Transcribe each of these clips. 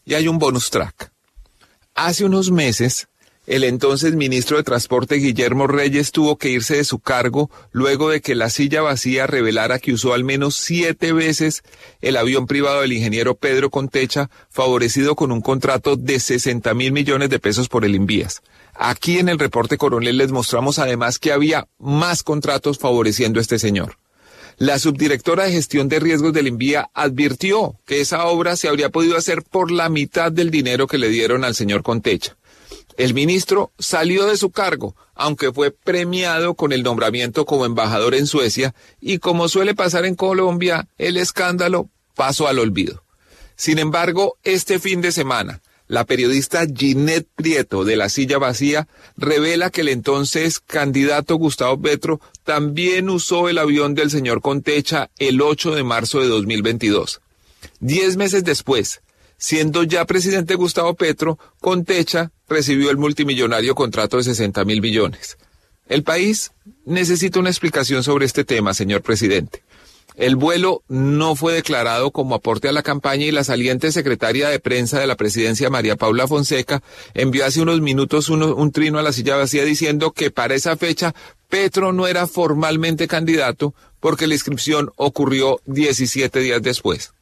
y hay un bonus track. Hace unos meses, el entonces ministro de Transporte Guillermo Reyes tuvo que irse de su cargo luego de que La Silla Vacía revelara que usó al menos 7 veces el avión privado del ingeniero Pedro Contecha, favorecido con un contrato de 60.000 millones de pesos por el Invías. Aquí en el reporte Coronel les mostramos además que había más contratos favoreciendo a este señor. La subdirectora de gestión de riesgos del Invías advirtió que esa obra se habría podido hacer por la mitad del dinero que le dieron al señor Contecha. El ministro salió de su cargo, aunque fue premiado con el nombramiento como embajador en Suecia, y como suele pasar en Colombia, el escándalo pasó al olvido. Sin embargo, este fin de semana, la periodista Ginette Prieto de La Silla Vacía revela que el entonces candidato Gustavo Petro también usó el avión del señor Contecha el 8 de marzo de 2022. 10 meses después, siendo ya presidente Gustavo Petro, Contecha recibió el multimillonario contrato de 60.000 millones. El país necesita una explicación sobre este tema, señor presidente. El vuelo no fue declarado como aporte a la campaña y la saliente secretaria de prensa de la presidencia, María Paula Fonseca, envió hace unos minutos un trino a La Silla Vacía diciendo que para esa fecha Petro no era formalmente candidato porque la inscripción ocurrió 17 días después.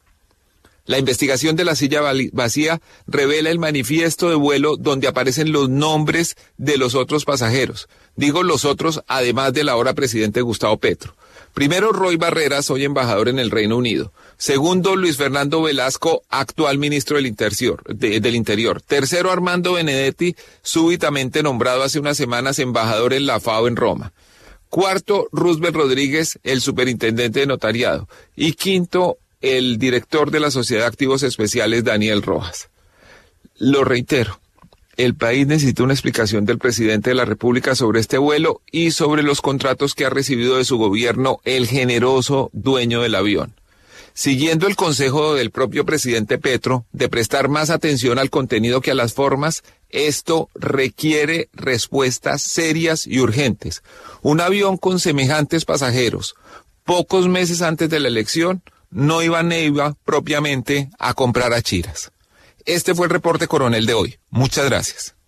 La investigación de La Silla Vacía revela el manifiesto de vuelo donde aparecen los nombres de los otros pasajeros. Digo los otros, además del ahora presidente Gustavo Petro. Primero, Roy Barreras, hoy embajador en el Reino Unido. Segundo, Luis Fernando Velasco, actual ministro del Interior. Tercero, Armando Benedetti, súbitamente nombrado hace unas semanas embajador en la FAO en Roma. Cuarto, Roosevelt Rodríguez, el superintendente de notariado. Y quinto, el director de la Sociedad de Activos Especiales, Daniel Rojas. Lo reitero, el país necesita una explicación del presidente de la República sobre este vuelo y sobre los contratos que ha recibido de su gobierno el generoso dueño del avión. Siguiendo el consejo del propio presidente Petro de prestar más atención al contenido que a las formas, esto requiere respuestas serias y urgentes. Un avión con semejantes pasajeros, pocos meses antes de la elección, no iba Neiva propiamente a comprar achiras. Este fue el reporte Coronel de hoy. Muchas gracias.